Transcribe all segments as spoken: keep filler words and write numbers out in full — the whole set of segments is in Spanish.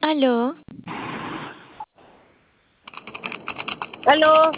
Aló. Aló,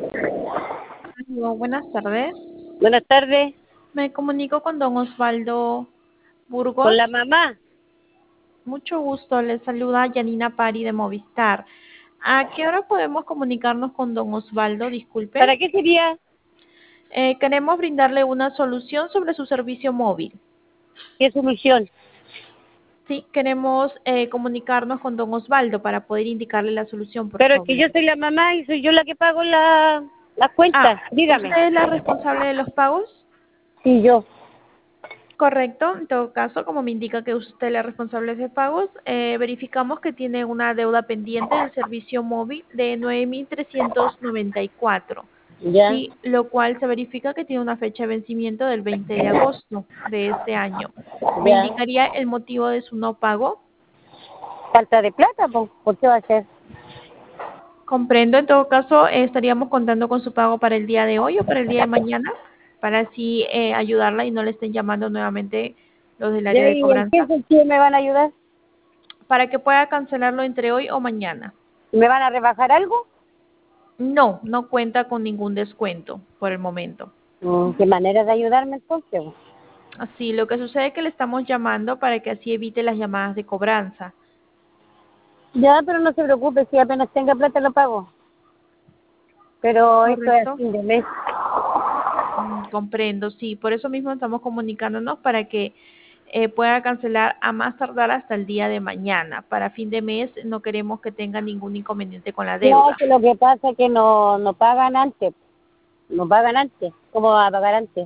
Aló, buenas tardes. buenas tardes. Me comunico con don Osvaldo Con la Burgos. mamá. Mucho gusto, le saluda Yanina Pari de Movistar. ¿A qué hora podemos comunicarnos con don Osvaldo? Disculpe. ¿Para qué sería? Eh, queremos brindarle una solución sobre su servicio móvil. ¿Qué solución? Sí, queremos eh, comunicarnos con don Osvaldo para poder indicarle la solución, por Pero es que favor. yo soy la mamá y soy yo la que pago la, las Ah, cuentas. Dígame. ¿usted es la responsable de los pagos? Sí, yo. Correcto, en todo caso, como me indica que usted es la responsable de pagos, eh, verificamos que tiene una deuda pendiente del servicio móvil de nueve mil trescientos noventa y cuatro, Ya. sí, lo cual se verifica que tiene una fecha de vencimiento del veinte de agosto de este año. ¿Me Ya. indicaría el motivo de su no pago? Falta de plata, po. ¿Por qué va a ser? Comprendo, en todo caso, eh, estaríamos contando con su pago para el día de hoy o para el día de mañana, para así eh, ayudarla y no le estén llamando nuevamente los del área Ya, de ¿y en qué cobranza, sentido me van a ayudar? para que pueda cancelarlo entre hoy o mañana. ¿Me van a rebajar algo? No, no cuenta con ningún descuento por el momento. Mm, ¿Qué manera de ayudarme entonces? po? Así, lo que sucede es que le estamos llamando para que así evite las llamadas de cobranza. Ya, pero no se preocupe, si apenas tenga plata lo pago. Pero esto es a ¿Correcto? fin de mes. Mm, comprendo, sí. Por eso mismo estamos comunicándonos para que eh, pueda cancelar a más tardar hasta el día de mañana. Para fin de mes no queremos que tenga ningún inconveniente con la No, deuda. que lo que pasa es que no, no pagan antes. No pagan antes. ¿Cómo va a pagar antes?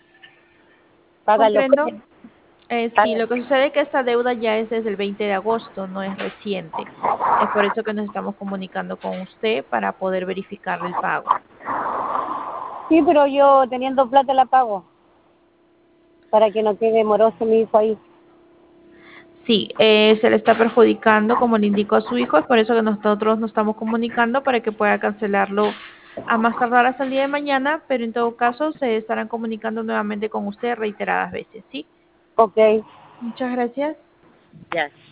Pagan los Comprendo. jueves. Eh, sí, Pagan. lo que sucede es que esta deuda ya es desde el veinte de agosto, no es reciente. Es por eso que nos estamos comunicando con usted para poder verificarle el pago. Sí, pero yo teniendo plata la pago. Para que no quede moroso mi hijo ahí. Sí, eh, se le está perjudicando, como le indicó a su hijo, es por eso que nosotros nos estamos comunicando para que pueda cancelarlo a más tardar hasta el día de mañana, pero en todo caso se estarán comunicando nuevamente con usted reiteradas veces, ¿sí? Ok. Muchas gracias. Ya.